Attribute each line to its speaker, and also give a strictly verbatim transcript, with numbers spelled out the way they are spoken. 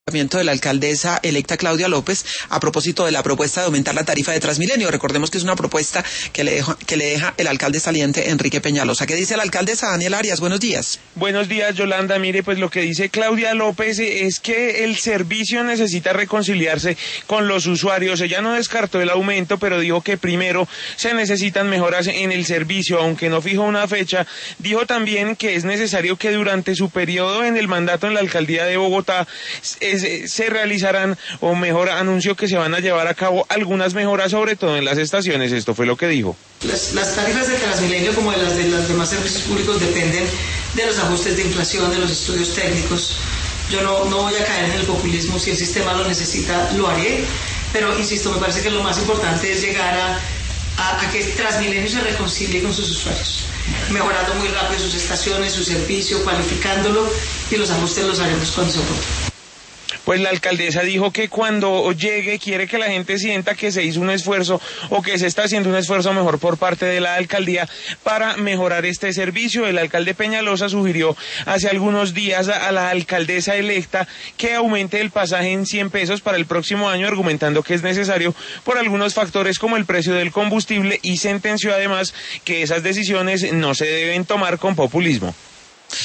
Speaker 1: de la alcaldesa electa Claudia López a propósito de la propuesta de aumentar la tarifa de Transmilenio. Recordemos que es una propuesta que le deja, que le deja el alcalde saliente Enrique Peñalosa. ¿Qué dice la alcaldesa Daniela Arias? Buenos días.
Speaker 2: Buenos días, Yolanda. Mire, pues lo que dice Claudia López es que el servicio necesita reconciliarse con los usuarios. Ella no descartó el aumento, pero dijo que primero se necesitan mejoras en el servicio, aunque no fijó una fecha. Dijo también que es necesario que durante su periodo en el mandato en la alcaldía de Bogotá es se realizarán, o mejor, anunció que se van a llevar a cabo algunas mejoras, sobre todo en las estaciones. Esto fue lo que dijo.
Speaker 3: Las, las tarifas de Transmilenio, como de las de los demás servicios públicos, dependen de los ajustes de inflación, de los estudios técnicos. Yo no, no voy a caer en el populismo. Si el sistema lo necesita, lo haré, pero insisto, me parece que lo más importante es llegar a, a, a que Transmilenio se reconcilie con sus usuarios, mejorando muy rápido sus estaciones, su servicio, cualificándolo, y los ajustes los haremos con soporte.
Speaker 2: Pues la alcaldesa dijo que cuando llegue quiere que la gente sienta que se hizo un esfuerzo, o que se está haciendo un esfuerzo mejor por parte de la alcaldía para mejorar este servicio. El alcalde Peñalosa sugirió hace algunos días a la alcaldesa electa que aumente el pasaje en cien pesos para el próximo año, argumentando que es necesario por algunos factores como el precio del combustible, y sentenció además que esas decisiones no se deben tomar con populismo.